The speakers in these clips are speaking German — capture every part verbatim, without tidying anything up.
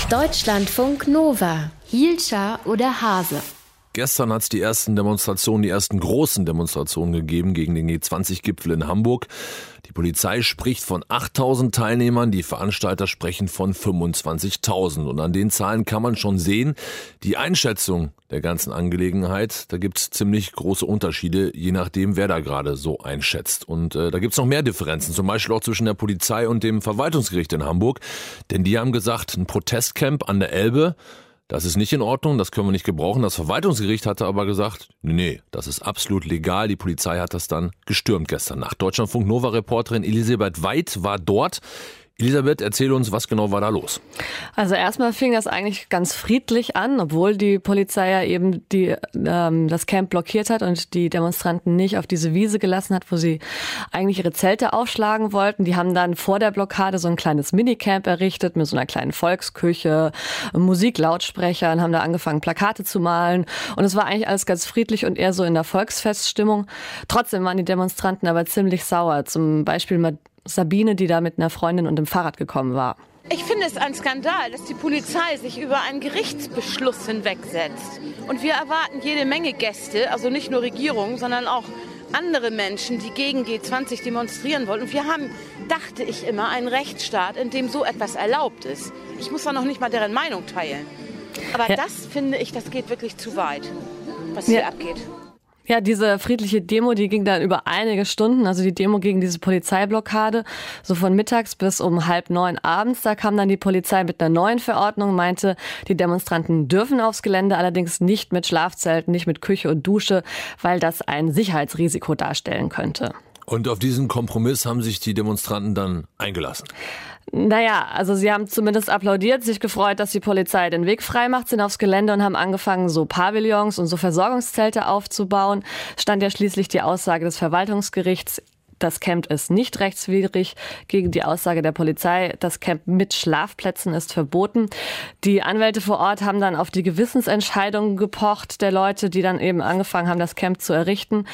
Deutschlandfunk Nova. Hielscher oder Hase? Gestern hat es die ersten Demonstrationen, die ersten großen Demonstrationen gegeben gegen den G zwanzig Gipfel in Hamburg. Die Polizei spricht von achttausend Teilnehmern, die Veranstalter sprechen von fünfundzwanzigtausend. Und an den Zahlen kann man schon sehen, die Einschätzung der ganzen Angelegenheit, da gibt es ziemlich große Unterschiede, je nachdem, wer da gerade so einschätzt. Und äh, da gibt es noch mehr Differenzen, zum Beispiel auch zwischen der Polizei und dem Verwaltungsgericht in Hamburg. Denn die haben gesagt, ein Protestcamp an der Elbe, das ist nicht in Ordnung, das können wir nicht gebrauchen. Das Verwaltungsgericht hatte aber gesagt, nee, nee, das ist absolut legal. Die Polizei hat das dann gestürmt gestern Nacht. Deutschlandfunk Nova-Reporterin Elisabeth Weid war dort. Elisabeth, erzähl uns, was genau war da los? Also erstmal fing das eigentlich ganz friedlich an, obwohl die Polizei ja eben die, ähm, das Camp blockiert hat und die Demonstranten nicht auf diese Wiese gelassen hat, wo sie eigentlich ihre Zelte aufschlagen wollten. Die haben dann vor der Blockade so ein kleines Minicamp errichtet mit so einer kleinen Volksküche, Musiklautsprechern, haben da angefangen Plakate zu malen und es war eigentlich alles ganz friedlich und eher so in der Volksfeststimmung. Trotzdem waren die Demonstranten aber ziemlich sauer, zum Beispiel mal Sabine, die da mit einer Freundin und dem Fahrrad gekommen war. Ich finde es ein Skandal, dass die Polizei sich über einen Gerichtsbeschluss hinwegsetzt. Und wir erwarten jede Menge Gäste, also nicht nur Regierung, sondern auch andere Menschen, die gegen G zwanzig demonstrieren wollen. Und wir haben, dachte ich immer, einen Rechtsstaat, in dem so etwas erlaubt ist. Ich muss da noch nicht mal deren Meinung teilen. Aber ja. das finde ich, das geht wirklich zu weit, was hier ja. abgeht. Ja, diese friedliche Demo, die ging dann über einige Stunden, also die Demo gegen diese Polizeiblockade, so von mittags bis um halb neun abends. Da kam dann die Polizei mit einer neuen Verordnung, meinte, die Demonstranten dürfen aufs Gelände, allerdings nicht mit Schlafzelten, nicht mit Küche und Dusche, weil das ein Sicherheitsrisiko darstellen könnte. Und auf diesen Kompromiss haben sich die Demonstranten dann eingelassen? Naja, also sie haben zumindest applaudiert, sich gefreut, dass die Polizei den Weg frei macht, sind aufs Gelände und haben angefangen, so Pavillons und so Versorgungszelte aufzubauen. Stand ja schließlich die Aussage des Verwaltungsgerichts, das Camp ist nicht rechtswidrig, gegen die Aussage der Polizei, das Camp mit Schlafplätzen ist verboten. Die Anwälte vor Ort haben dann auf die Gewissensentscheidung gepocht der Leute, die dann eben angefangen haben, das Camp zu errichten.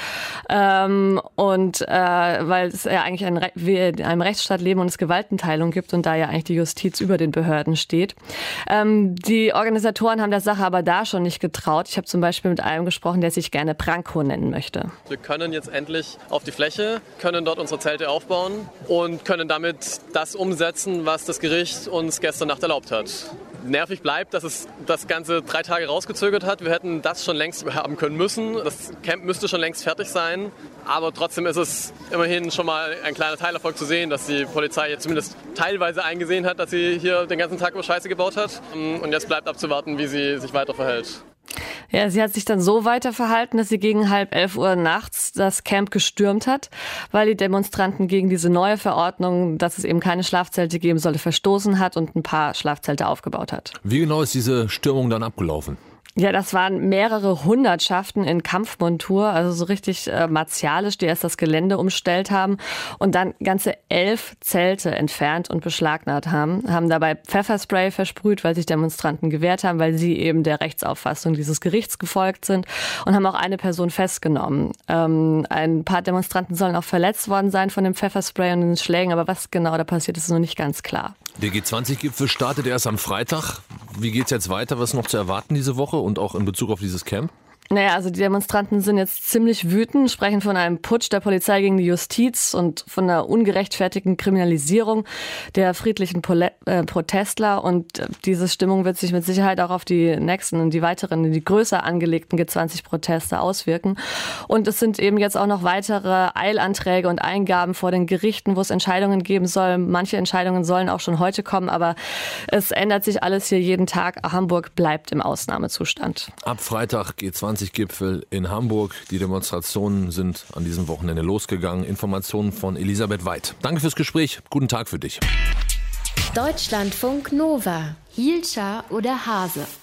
Ähm, und äh, weil es ja eigentlich ein Re- wir in einem Rechtsstaat leben und es Gewaltenteilung gibt und da ja eigentlich die Justiz über den Behörden steht. Ähm, die Organisatoren haben der Sache aber da schon nicht getraut. Ich habe zum Beispiel mit einem gesprochen, der sich gerne Branko nennen möchte. Wir können jetzt endlich auf die Fläche, können dort unsere Zelte aufbauen und können damit das umsetzen, was das Gericht uns gestern Nacht erlaubt hat. Nervig bleibt, dass es das Ganze drei Tage rausgezögert hat. Wir hätten das schon längst haben können müssen. Das Camp müsste schon längst fertig sein. Aber trotzdem ist es immerhin schon mal ein kleiner Teilerfolg zu sehen, dass die Polizei jetzt zumindest teilweise eingesehen hat, dass sie hier den ganzen Tag über Scheiße gebaut hat. Und jetzt bleibt abzuwarten, wie sie sich weiter verhält. Ja, sie hat sich dann so weiter verhalten, dass sie gegen halb elf Uhr nachts das Camp gestürmt hat, weil die Demonstranten gegen diese neue Verordnung, dass es eben keine Schlafzelte geben sollte, verstoßen hat und ein paar Schlafzelte aufgebaut hat. Wie genau ist diese Stürmung dann abgelaufen? Ja, das waren mehrere Hundertschaften in Kampfmontur, also so richtig äh, martialisch, die erst das Gelände umstellt haben und dann ganze elf Zelte entfernt und beschlagnahmt haben, haben dabei Pfefferspray versprüht, weil sich Demonstranten gewehrt haben, weil sie eben der Rechtsauffassung dieses Gerichts gefolgt sind und haben auch eine Person festgenommen. Ähm, ein paar Demonstranten sollen auch verletzt worden sein von dem Pfefferspray und den Schlägen, aber was genau da passiert, ist noch nicht ganz klar. Der G zwanzig Gipfel startet erst am Freitag. Wie geht's jetzt weiter? Was ist noch zu erwarten diese Woche und auch in Bezug auf dieses Camp? Naja, also die Demonstranten sind jetzt ziemlich wütend, sprechen von einem Putsch der Polizei gegen die Justiz und von einer ungerechtfertigten Kriminalisierung der friedlichen Pole- äh, Protestler. Und diese Stimmung wird sich mit Sicherheit auch auf die nächsten und die weiteren, die größer angelegten G zwanzig Proteste auswirken. Und es sind eben jetzt auch noch weitere Eilanträge und Eingaben vor den Gerichten, wo es Entscheidungen geben soll. Manche Entscheidungen sollen auch schon heute kommen, aber es ändert sich alles hier jeden Tag. Hamburg bleibt im Ausnahmezustand. Ab Freitag G zwanzig Gipfel in Hamburg. Die Demonstrationen sind an diesem Wochenende losgegangen. Informationen von Elisabeth Weid. Danke fürs Gespräch. Guten Tag für dich. Deutschlandfunk Nova. Hielscher oder Hase?